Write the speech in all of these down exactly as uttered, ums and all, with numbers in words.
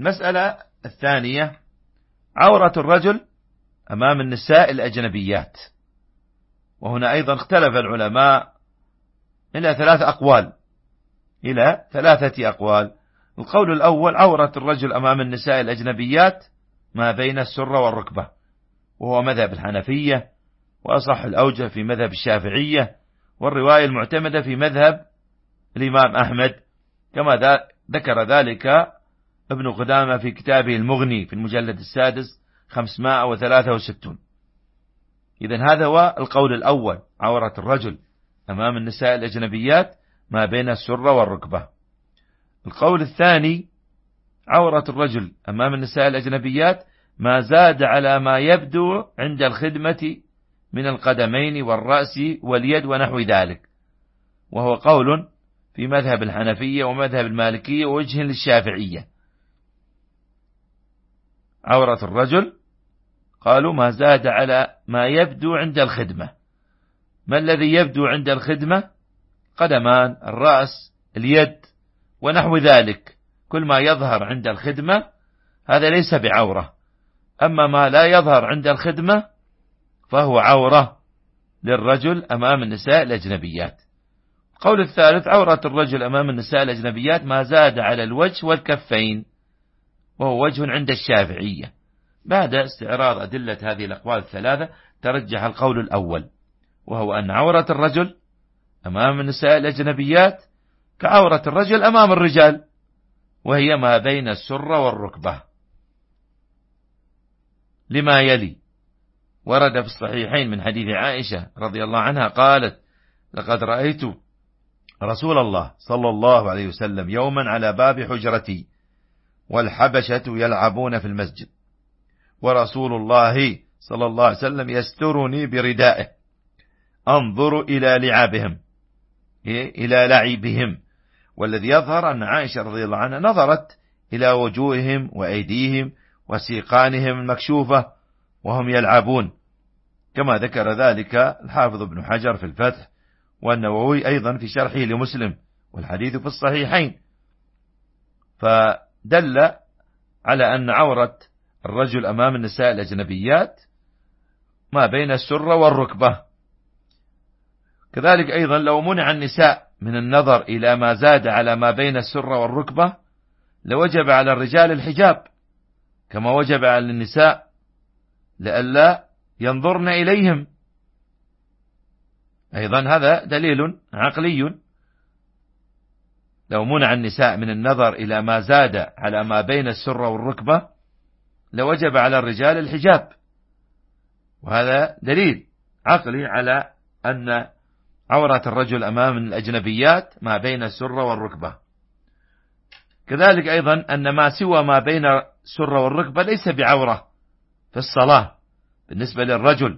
المسألة الثانية: عورة الرجل أمام النساء الأجنبيات. وهنا أيضا اختلف العلماء إلى ثلاث أقوال إلى ثلاثة أقوال. القول الأول: عورة الرجل أمام النساء الأجنبيات ما بين السرة والركبة، وهو مذهب الحنفية، وأصح الأوجه في مذهب الشافعية، والرواية المعتمدة في مذهب الإمام أحمد، كما ذكر ذلك ابن قدامة في كتابه المغني في المجلد السادس خمسمائة وثلاثة وستون. إذن هذا هو القول الأول: عورة الرجل أمام النساء الأجنبيات ما بين السرة والركبة. القول الثاني: عورة الرجل أمام النساء الأجنبيات ما زاد على ما يبدو عند الخدمة من القدمين والرأس واليد ونحو ذلك، وهو قول في مذهب الحنفية ومذهب المالكية ووجه للشافعية. عورة الرجل قالوا ما زاد على ما يبدو عند الخدمة. ما الذي يبدو عند الخدمة؟ قدمان، الرأس، اليد ونحو ذلك. كل ما يظهر عند الخدمة هذا ليس بعورة، أما ما لا يظهر عند الخدمة فهو عورة للرجل أمام النساء الأجنبيات. القول الثالث: عورة الرجل أمام النساء الأجنبيات ما زاد على الوجه والكفين، وهو وجه عند الشافعية. بعد استعراض أدلة هذه الأقوال الثلاثة ترجح القول الأول، وهو أن عورة الرجل أمام النساء الأجنبيات كعورة الرجل أمام الرجال، وهي ما بين السرة والركبة، لما يلي: ورد في الصحيحين من حديث عائشة رضي الله عنها قالت: لقد رأيت رسول الله صلى الله عليه وسلم يوما على باب حجرتي والحبشة يلعبون في المسجد، ورسول الله صلى الله عليه وسلم يسترني بردائه، أنظر إلى لعابهم إلى لعبهم. والذي يظهر أن عائشة رضي الله عنها نظرت إلى وجوههم وأيديهم وسيقانهم المكشوفة وهم يلعبون، كما ذكر ذلك الحافظ ابن حجر في الفتح، والنووي أيضا في شرحه لمسلم، والحديث في الصحيحين. فدل على أن عورة الرجل أمام النساء الأجنبيات ما بين السرة والركبة. كذلك أيضا لو منع النساء من النظر إلى ما زاد على ما بين السرة والركبة لوجب على الرجال الحجاب كما وجب على النساء، لئلا ينظرن إليهم. أيضا هذا دليل عقلي: لو منع النساء من النظر إلى ما زاد على ما بين السرة والركبة لوجب على الرجال الحجاب، وهذا دليل عقلي على أن عورة الرجل أمام الأجنبيات ما بين السرة والركبة. كذلك أيضا أن ما سوى ما بين السرة والركبة ليس بعورة في الصلاة بالنسبة للرجل،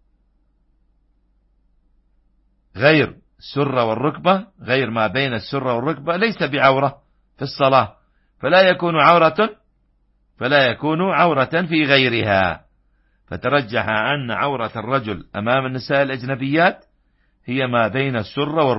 غير السرة والركبة، غير ما بين السرة والركبة ليس بعورة في الصلاة، فلا يكون عورة فلا يكون عورة في غيرها. فترجح أن عورة الرجل أمام النساء الأجنبيات هي ما بين السرة والركبة.